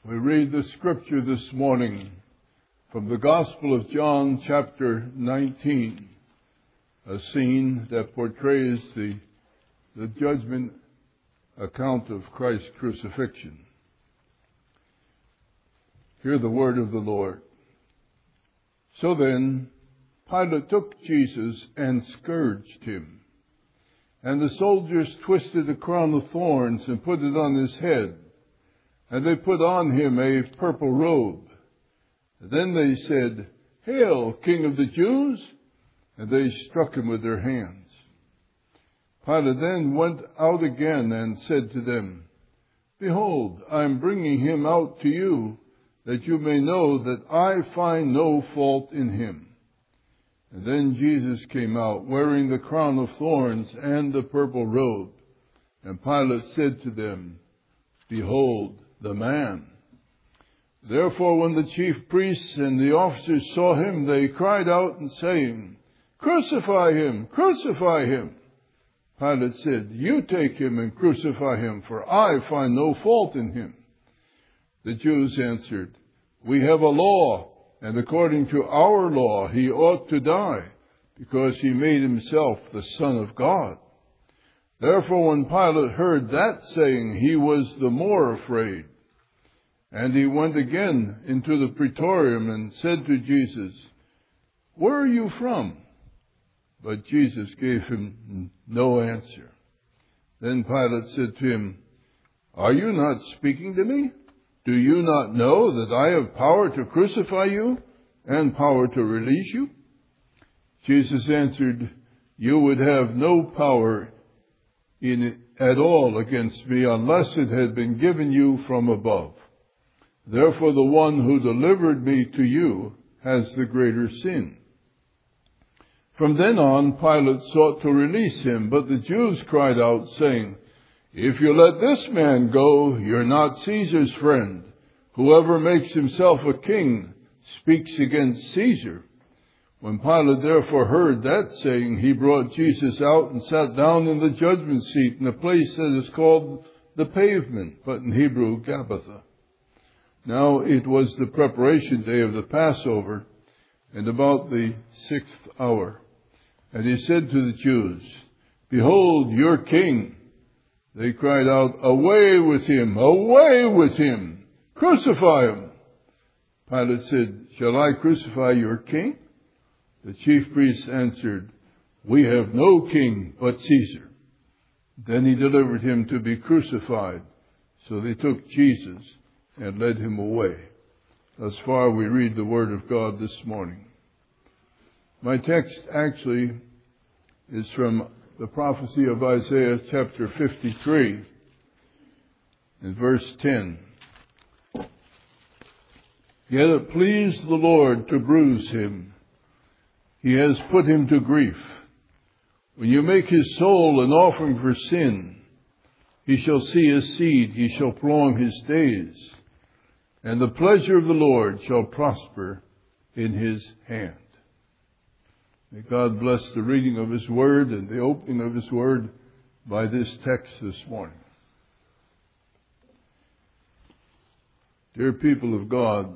We read the scripture this morning from the Gospel of John, chapter 19, a scene that portrays the judgment account of Christ's crucifixion. Hear the word of the Lord. So then, Pilate took Jesus and scourged him. And the soldiers twisted a crown of thorns and put it on his head. And they put on him a purple robe. And then they said, "Hail, King of the Jews!" And they struck him with their hands. Pilate then went out again and said to them, "Behold, I am bringing him out to you, that you may know that I find no fault in him." And then Jesus came out, wearing the crown of thorns and the purple robe. And Pilate said to them, "Behold the man." Therefore when the chief priests and the officers saw him, they cried out and saying, "Crucify him! Crucify him!" Pilate said, "You take him and crucify him, for I find no fault in him." The Jews answered, "We have a law, and according to our law he ought to die, because he made himself the Son of God." Therefore when Pilate heard that saying, he was the more afraid. And he went again into the praetorium and said to Jesus, "Where are you from?" But Jesus gave him no answer. Then Pilate said to him, "Are you not speaking to me? Do you not know that I have power to crucify you and power to release you?" Jesus answered, "You would have no power at all against me unless it had been given you from above. Therefore the one who delivered me to you has the greater sin." From then on, Pilate sought to release him, but the Jews cried out, saying, "If you let this man go, you're not Caesar's friend. Whoever makes himself a king speaks against Caesar." When Pilate therefore heard that saying, he brought Jesus out and sat down in the judgment seat in a place that is called the Pavement, but in Hebrew, Gabbatha. Now it was the preparation day of the Passover, and about the 6th hour. And he said to the Jews, "Behold your king." They cried out, "Away with him! Away with him! Crucify him!" Pilate said, "Shall I crucify your king?" The chief priests answered, "We have no king but Caesar." Then he delivered him to be crucified. So they took Jesus and led him away. Thus far we read the word of God this morning. My text actually is from the prophecy of Isaiah chapter 53 in verse 10. "Yet it pleased the Lord to bruise him. He has put him to grief. When you make his soul an offering for sin, he shall see his seed, he shall prolong his days, and the pleasure of the Lord shall prosper in his hand." May God bless the reading of his word and the opening of his word by this text this morning. Dear people of God,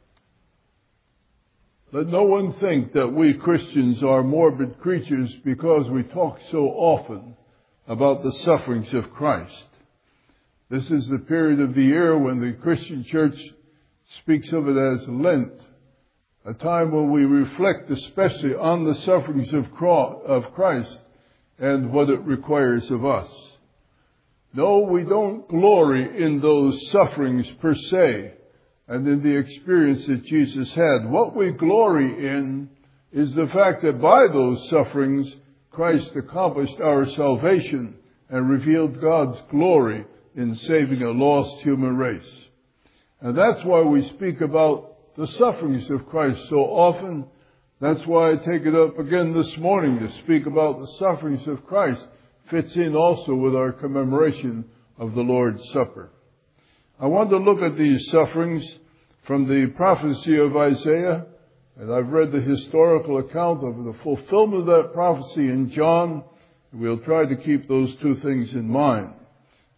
let no one think that we Christians are morbid creatures because we talk so often about the sufferings of Christ. This is the period of the year when the Christian church speaks of it as Lent, a time when we reflect especially on the sufferings of Christ and what it requires of us. No, we don't glory in those sufferings per se, and in the experience that Jesus had. What we glory in is the fact that by those sufferings, Christ accomplished our salvation and revealed God's glory in saving a lost human race. And that's why we speak about the sufferings of Christ so often. That's why I take it up again this morning to speak about the sufferings of Christ. Fits in also with our commemoration of the Lord's Supper. I want to look at these sufferings from the prophecy of Isaiah, and I've read the historical account of the fulfillment of that prophecy in John. We'll try to keep those two things in mind.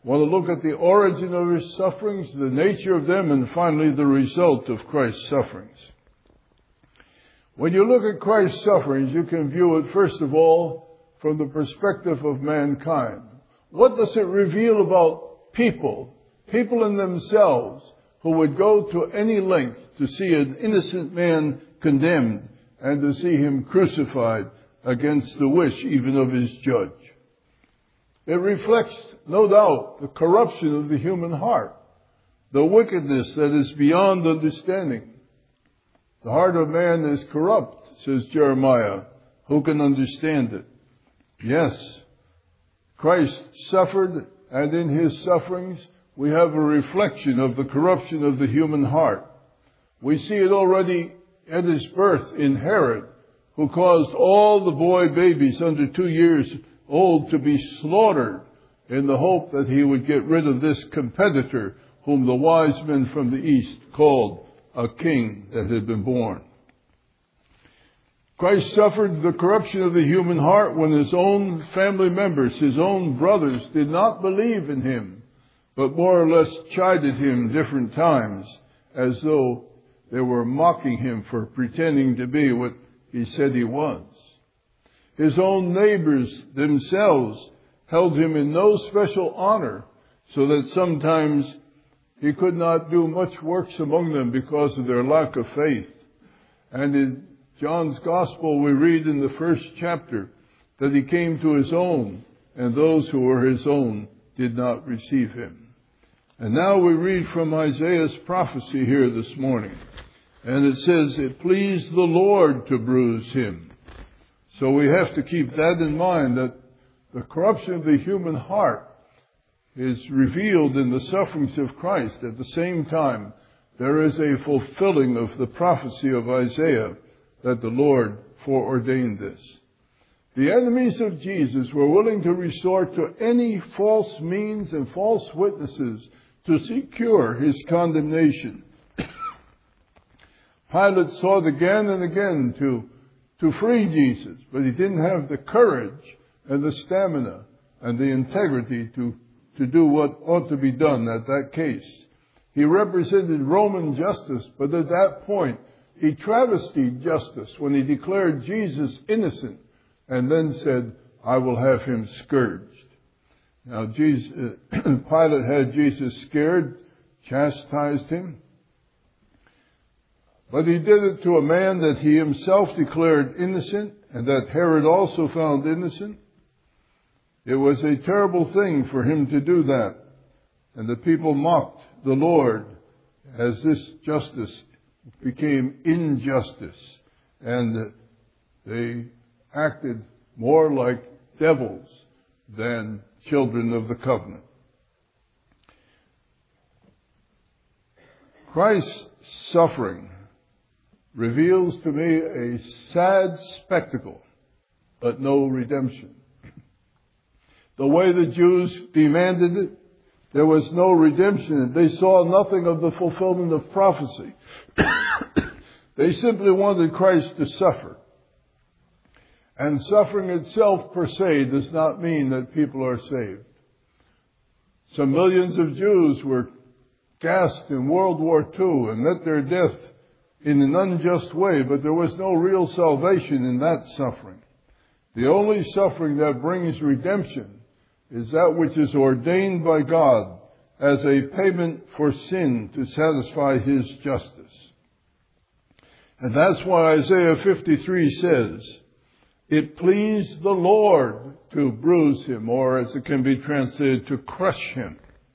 want to look at the origin of his sufferings, the nature of them, and finally the result of Christ's sufferings. When you look at Christ's sufferings, you can view it, first of all, from the perspective of mankind. What does it reveal about people in themselves, who would go to any length to see an innocent man condemned and to see him crucified against the wish even of his judge? It reflects, no doubt, the corruption of the human heart, the wickedness that is beyond understanding. The heart of man is corrupt, says Jeremiah. Who can understand it? Yes, Christ suffered, and in his sufferings we have a reflection of the corruption of the human heart. We see it already at his birth in Herod, who caused all the boy babies under 2 years old to be slaughtered in the hope that he would get rid of this competitor whom the wise men from the east called a king that had been born. Christ suffered the corruption of the human heart when his own family members, his own brothers, did not believe in him, but more or less chided him different times, as though they were mocking him for pretending to be what he said he was. His own neighbors themselves held him in no special honor, so that sometimes he could not do much works among them because of their lack of faith. And in John's Gospel, we read in the 1st chapter that he came to his own, and those who were his own did not receive him. And now we read from Isaiah's prophecy here this morning. And it says, it pleased the Lord to bruise him. So we have to keep that in mind, that the corruption of the human heart is revealed in the sufferings of Christ. At the same time, there is a fulfilling of the prophecy of Isaiah that the Lord foreordained this. The enemies of Jesus were willing to resort to any false means and false witnesses to secure his condemnation. Pilate sought again and again to free Jesus, but he didn't have the courage and the stamina and the integrity to do what ought to be done at that case. He represented Roman justice, but at that point he travestied justice when he declared Jesus innocent and then said, I will have him scourged. Now, Pilate had Jesus scared, chastised him, but he did it to a man that he himself declared innocent and that Herod also found innocent. It was a terrible thing for him to do that. And the people mocked the Lord as this justice became injustice. And they acted more like devils than children of the covenant. Christ's suffering reveals to me a sad spectacle, but no redemption. The way the Jews demanded it, there was no redemption. They saw nothing of the fulfillment of prophecy. They simply wanted Christ to suffer. And suffering itself per se does not mean that people are saved. Some millions of Jews were gassed in World War II and met their death in an unjust way, but there was no real salvation in that suffering. The only suffering that brings redemption is that which is ordained by God as a payment for sin to satisfy his justice. And that's why Isaiah 53 says, it pleased the Lord to bruise him, or as it can be translated, to crush him.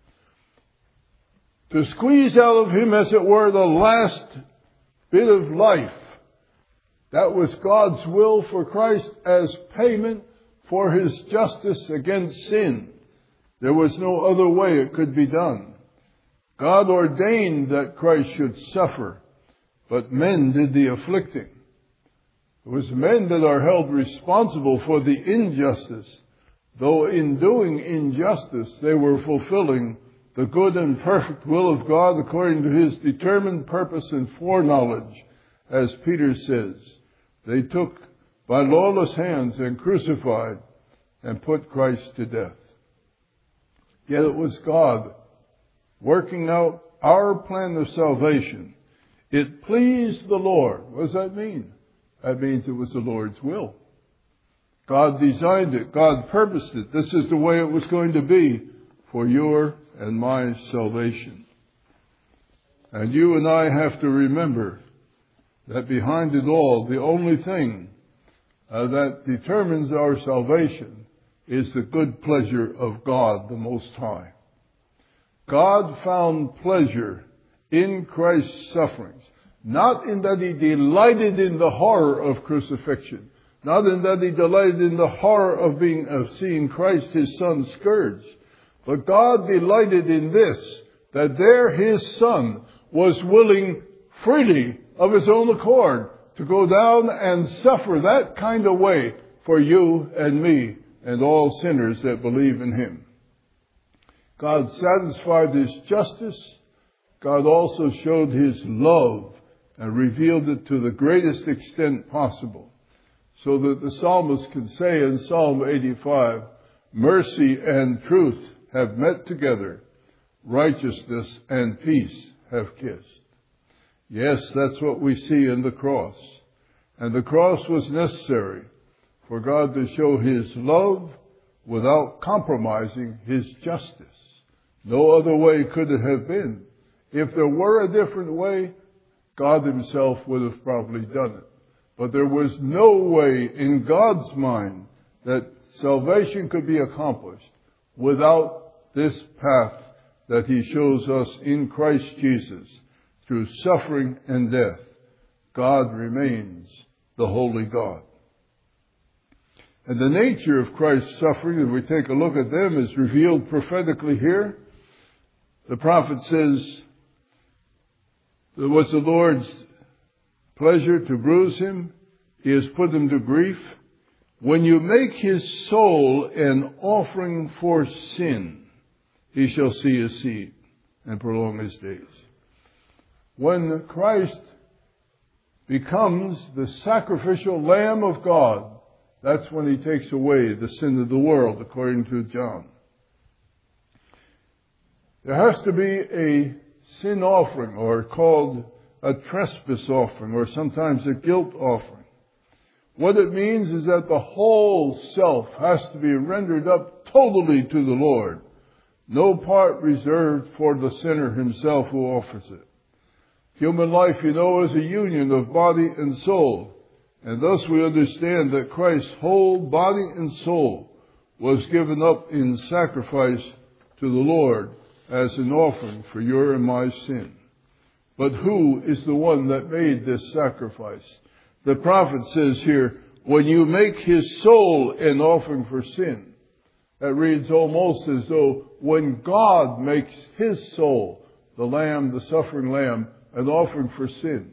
To squeeze out of him, as it were, the last bit of life. That was God's will for Christ as payment for his justice against sin. There was no other way it could be done. God ordained that Christ should suffer, but men did the afflicting. It was men that are held responsible for the injustice, though in doing injustice they were fulfilling the good and perfect will of God according to his determined purpose and foreknowledge. As Peter says, they took by lawless hands and crucified and put Christ to death. Yet it was God working out our plan of salvation. It pleased the Lord. What does that mean? That means it was the Lord's will. God designed it. God purposed it. This is the way it was going to be for your and my salvation. And you and I have to remember that behind it all, the only thing that determines our salvation is the good pleasure of God the Most High. God found pleasure in Christ's sufferings, not in that he delighted in the horror of crucifixion, not in that he delighted in the horror of seeing Christ, his Son, scourged, but God delighted in this, that there his Son was willing freely of his own accord to go down and suffer that kind of way for you and me and all sinners that believe in him. God satisfied his justice. God also showed his love and revealed it to the greatest extent possible, so that the psalmist can say in Psalm 85, mercy and truth have met together, righteousness and peace have kissed. Yes, that's what we see in the cross. And the cross was necessary for God to show his love without compromising his justice. No other way could it have been. If there were a different way, God himself would have probably done it. But there was no way in God's mind that salvation could be accomplished without this path that he shows us in Christ Jesus. Through suffering and death, God remains the holy God. And the nature of Christ's suffering, if we take a look at them, is revealed prophetically here. The prophet says, it was the Lord's pleasure to bruise him. He has put him to grief. When you make his soul an offering for sin, he shall see his seed and prolong his days. When Christ becomes the sacrificial Lamb of God, that's when he takes away the sin of the world, according to John. There has to be a sin offering, or called a trespass offering, or sometimes a guilt offering. What it means is that the whole self has to be rendered up totally to the Lord. No part reserved for the sinner himself who offers it. Human life, is a union of body and soul. And thus we understand that Christ's whole body and soul was given up in sacrifice to the Lord as an offering for your and my sin. But who is the one that made this sacrifice? The prophet says here, when you make his soul an offering for sin. That reads almost as though when God makes his soul, the lamb, the suffering lamb, an offering for sin.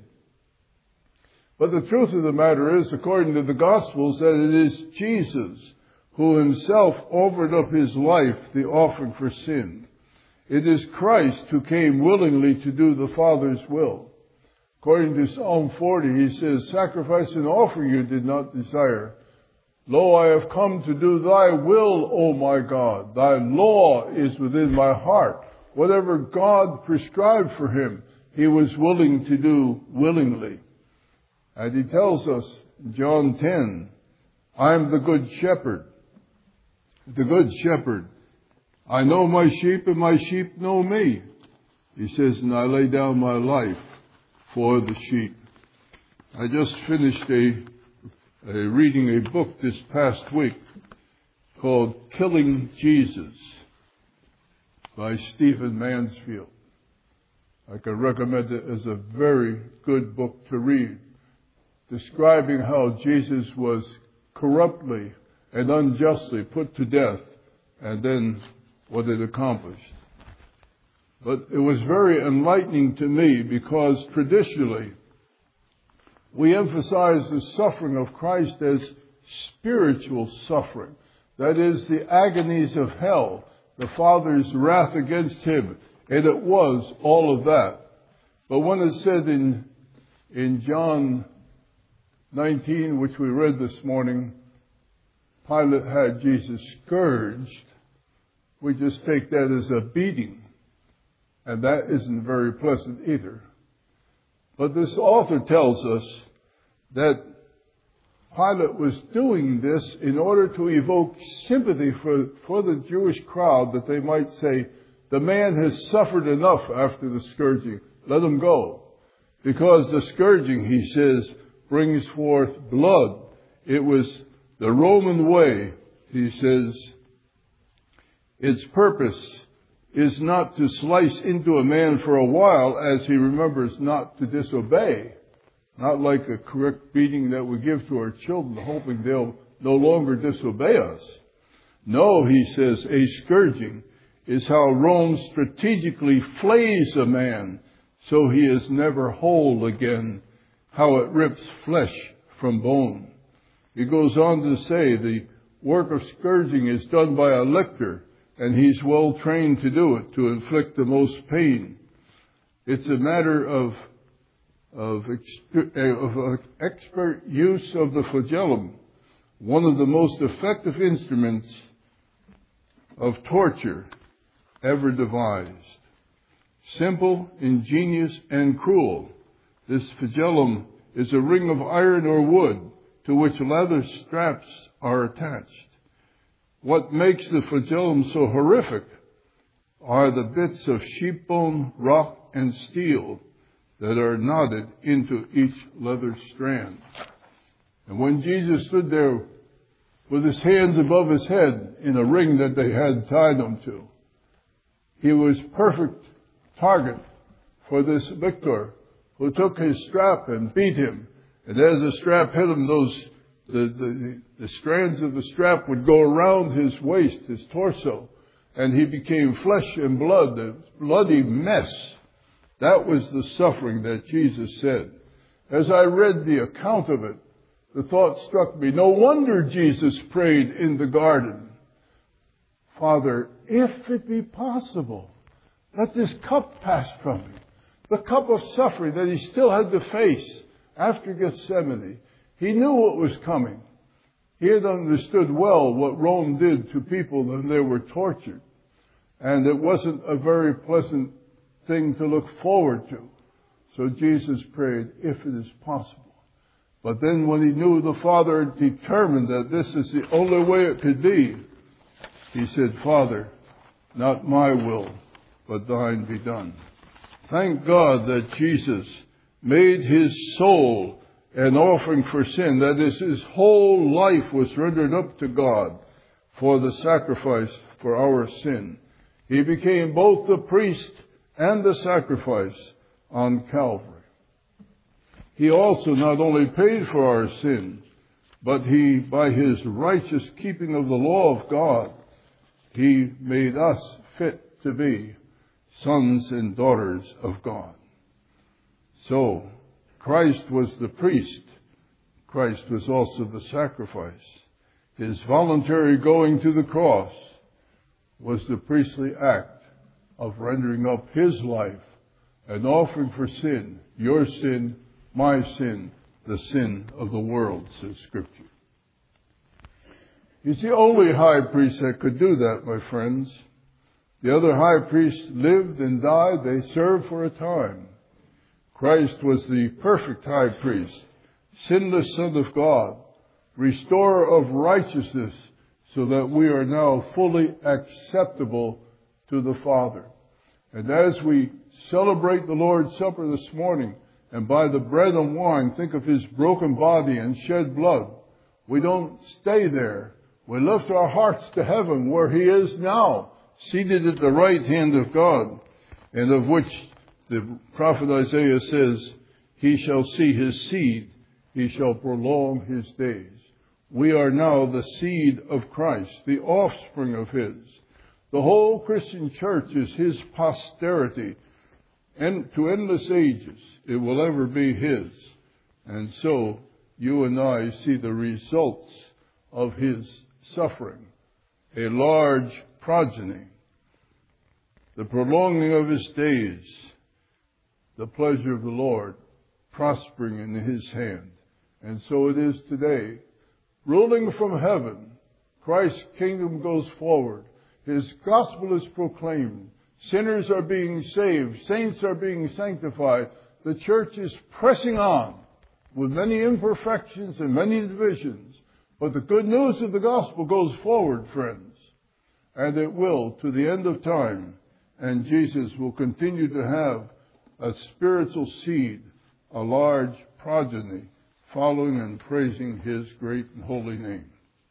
But the truth of the matter is, according to the Gospels, that it is Jesus who himself offered up his life, the offering for sin. It is Christ who came willingly to do the Father's will. According to Psalm 40, he says, sacrifice and offering you did not desire. Lo, I have come to do thy will, O my God. Thy law is within my heart. Whatever God prescribed for him, he was willing to do willingly. And he tells us in John 10, I am the good shepherd. The good shepherd. I know my sheep and my sheep know me. He says, and I lay down my life for the sheep. I just finished reading a book this past week called Killing Jesus by Stephen Mansfield. I can recommend it as a very good book to read, describing how Jesus was corruptly and unjustly put to death and then what it accomplished. But it was very enlightening to me because traditionally we emphasize the suffering of Christ as spiritual suffering. That is, the agonies of hell, the Father's wrath against him. And it was all of that. But when it said in John 19, which we read this morning, Pilate had Jesus scourged. we just take that as a beating. And that isn't very pleasant either. But this author tells us that Pilate was doing this in order to evoke sympathy for the Jewish crowd, that they might say, the man has suffered enough after the scourging. Let him go. Because the scourging, he says, brings forth blood. It was the Roman way, he says. Its purpose is not to slice into a man for a while as he remembers not to disobey. Not like a correct beating that we give to our children, hoping they'll no longer disobey us. No, he says, a scourging is how Rome strategically flays a man so he is never whole again, how it rips flesh from bone. He goes on to say the work of scourging is done by a lictor, and he's well trained to do it, to inflict the most pain. It's a matter of expert use of the flagellum, one of the most effective instruments of torture ever devised. Simple, ingenious, and cruel, this flagellum is a ring of iron or wood to which leather straps are attached. What makes the flagellum so horrific are the bits of sheep bone, rock, and steel that are knotted into each leather strand. And when Jesus stood there with his hands above his head in a ring that they had tied him to, he was perfect target for this victor who took his strap and beat him. And as the strap hit him, the strands of the strap would go around his waist, his torso, and he became flesh and blood, a bloody mess. That was the suffering that Jesus said. As I read the account of it, the thought struck me, no wonder Jesus prayed in the garden, Father, if it be possible, let this cup pass from me. The cup of suffering that he still had to face after Gethsemane. He knew what was coming. He had understood well what Rome did to people when they were tortured. And it wasn't a very pleasant thing to look forward to. So Jesus prayed, if it is possible. But then when he knew the Father determined that this is the only way it could be, he said, Father, not my will, but thine be done. Thank God that Jesus made his soul an offering for sin. That is, his whole life was rendered up to God for the sacrifice for our sin. He became both the priest and the sacrifice on Calvary. He also not only paid for our sin, but he, by his righteous keeping of the law of God, he made us fit to be sons and daughters of God. So, Christ was the priest. Christ was also the sacrifice. His voluntary going to the cross was the priestly act of rendering up his life, an offering for sin, your sin, my sin, the sin of the world, says Scripture. He's the only high priest that could do that, my friends. The other high priests lived and died. They served for a time. Christ was the perfect high priest, sinless Son of God, restorer of righteousness, so that we are now fully acceptable to the Father. And as we celebrate the Lord's Supper this morning, and by the bread and wine think of his broken body and shed blood, we don't stay there. We lift our hearts to heaven where he is now, seated at the right hand of God, and of which the prophet Isaiah says, he shall see his seed, he shall prolong his days. We are now the seed of Christ, the offspring of his. The whole Christian church is his posterity, and to endless ages it will ever be his. And so you and I see the results of his suffering, a large progeny, the prolonging of his days, the pleasure of the Lord prospering in his hand. And so it is today. Ruling from heaven, Christ's kingdom goes forward. His gospel is proclaimed. Sinners are being saved. Saints are being sanctified. The church is pressing on with many imperfections and many divisions. But the good news of the gospel goes forward, friends. And it will to the end of time. And Jesus will continue to have a spiritual seed, a large progeny, following and praising His great and holy name.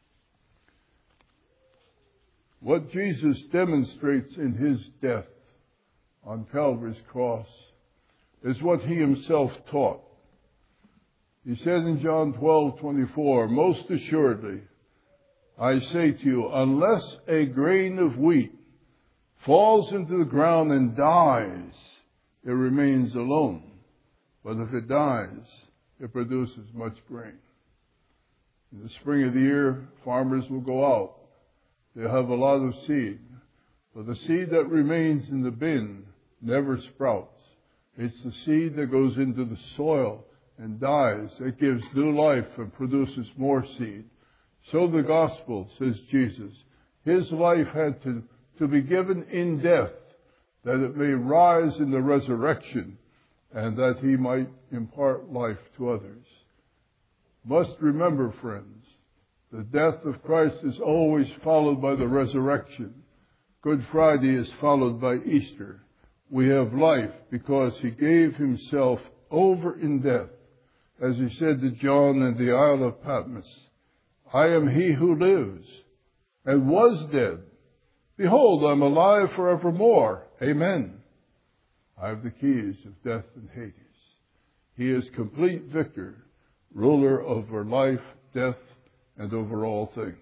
What Jesus demonstrates in His death on Calvary's cross is what He Himself taught. He said in John 12:24, "Most assuredly, I say to you, unless a grain of wheat falls into the ground and dies, it remains alone. But if it dies, it produces much grain." In the spring of the year, farmers will go out. They'll have a lot of seed. But the seed that remains in the bin never sprouts. It's the seed that goes into the soil and dies. It gives new life and produces more seed. So the gospel, says Jesus, His life had to be given in death, that it may rise in the resurrection, and that He might impart life to others. Must remember, friends, the death of Christ is always followed by the resurrection. Good Friday is followed by Easter. We have life because He gave Himself over in death. As He said to John in the Isle of Patmos, "I am He who lives and was dead. Behold, I'm alive forevermore. Amen. I have the keys of death and Hades." He is complete victor, ruler over life, death, and over all things.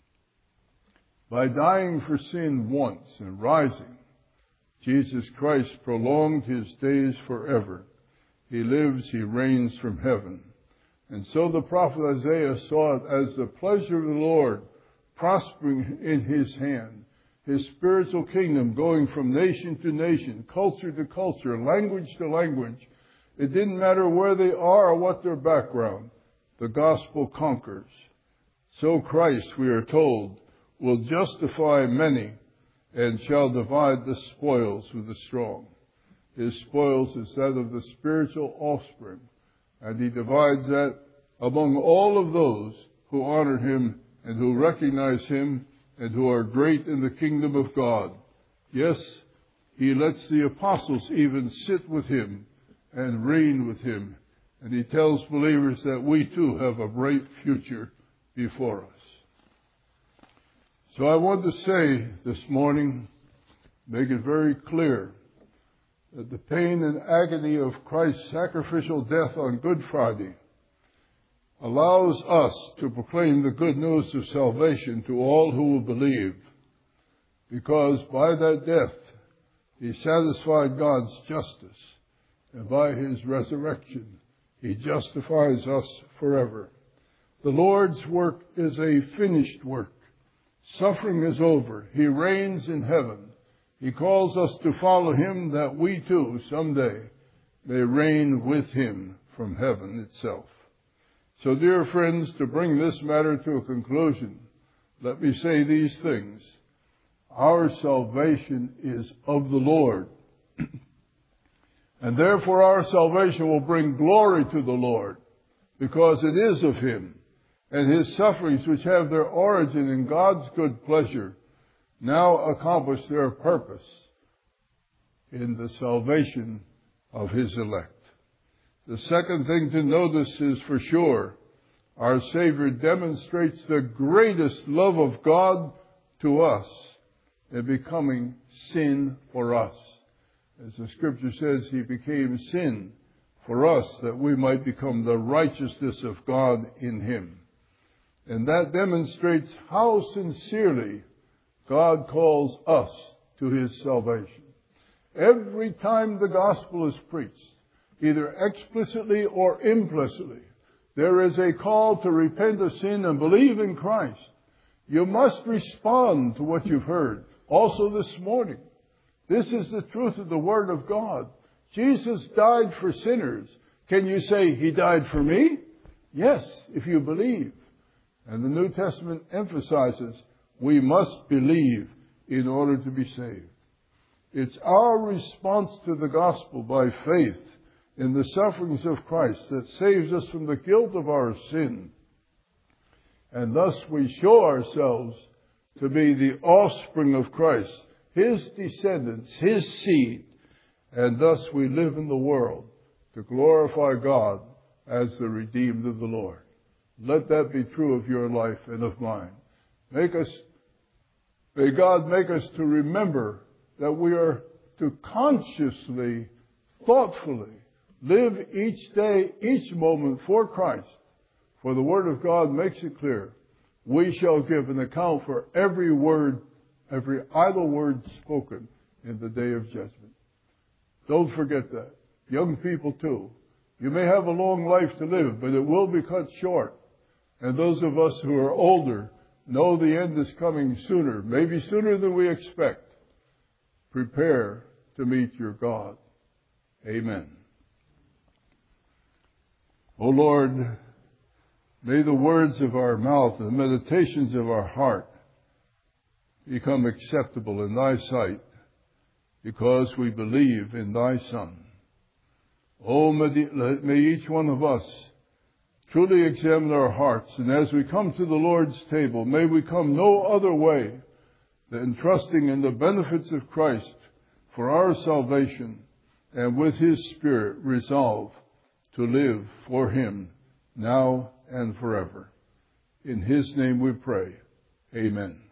By dying for sin once and rising, Jesus Christ prolonged His days forever. He lives, He reigns from heaven. And so the prophet Isaiah saw it as the pleasure of the Lord prospering in His hand, His spiritual kingdom going from nation to nation, culture to culture, language to language. It didn't matter where they are or what their background. The gospel conquers. So Christ, we are told, will justify many and shall divide the spoils with the strong. His spoils is that of the spiritual offspring, and He divides that among all of those who honor Him and who recognize Him and who are great in the kingdom of God. Yes, He lets the apostles even sit with Him and reign with Him, and He tells believers that we too have a bright future before us. So I want to say this morning, make it very clear, that the pain and agony of Christ's sacrificial death on Good Friday allows us to proclaim the good news of salvation to all who will believe, because by that death He satisfied God's justice, and by His resurrection He justifies us forever. The Lord's work is a finished work. Suffering is over. He reigns in heaven. He calls us to follow Him, that we too someday may reign with Him from heaven itself. So, dear friends, to bring this matter to a conclusion, let me say these things. Our salvation is of the Lord. And therefore our salvation will bring glory to the Lord, because it is of Him. And His sufferings, which have their origin in God's good pleasure, now accomplish their purpose in the salvation of His elect. The second thing to notice is, for sure, our Savior demonstrates the greatest love of God to us in becoming sin for us. As the Scripture says, He became sin for us that we might become the righteousness of God in Him. And that demonstrates how sincerely God calls us to His salvation. Every time the gospel is preached, either explicitly or implicitly, there is a call to repent of sin and believe in Christ. You must respond to what you've heard. Also this morning, this is the truth of the Word of God. Jesus died for sinners. Can you say, He died for me? Yes, if you believe. And the New Testament emphasizes we must believe in order to be saved. It's our response to the gospel by faith in the sufferings of Christ that saves us from the guilt of our sin. And thus we show ourselves to be the offspring of Christ, His descendants, His seed, and thus we live in the world to glorify God as the redeemed of the Lord. Let that be true of your life and of mine. May God make us to remember that we are to consciously, thoughtfully live each day, each moment for Christ. For the Word of God makes it clear, we shall give an account for every word, every idle word spoken in the day of judgment. Don't forget that. Young people too. You may have a long life to live, but it will be cut short. And those of us who are older know the end is coming sooner, maybe sooner than we expect. Prepare to meet your God. Amen. O Lord, may the words of our mouth and the meditations of our heart become acceptable in Thy sight, because we believe in Thy Son. Oh, may each one of us truly examine our hearts, and as we come to the Lord's table, may we come no other way than trusting in the benefits of Christ for our salvation, and with His Spirit resolve to live for Him now and forever. In His name we pray. Amen.